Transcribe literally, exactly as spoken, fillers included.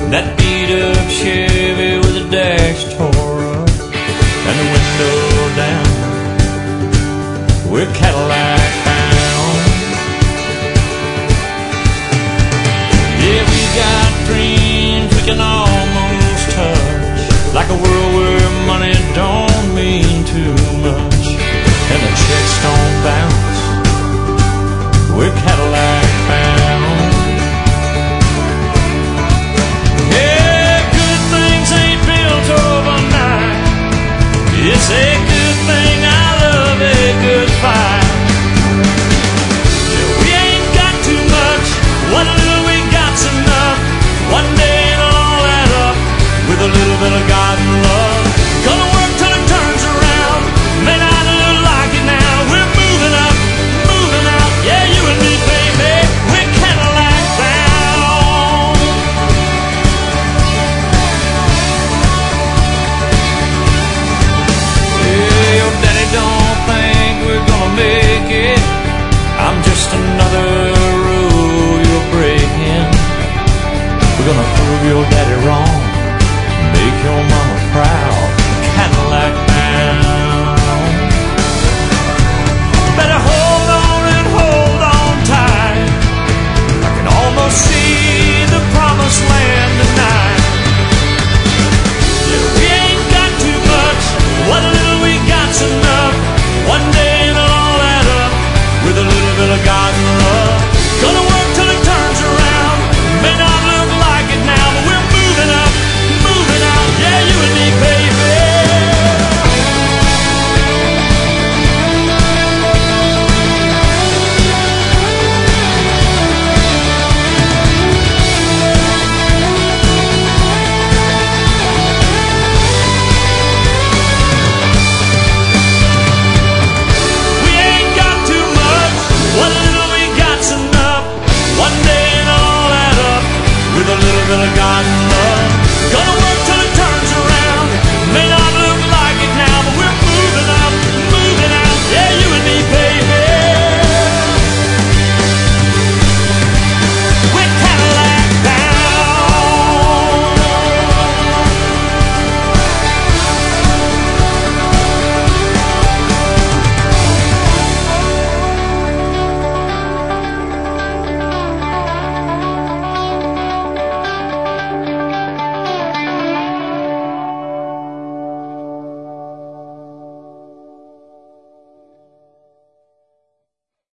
That beat-up Chevy with the dash tore up and the window down, we're Cadillac bound. Yeah, we got dreams we can almost touch, like a world where money don't mean too much and the checks don't bounce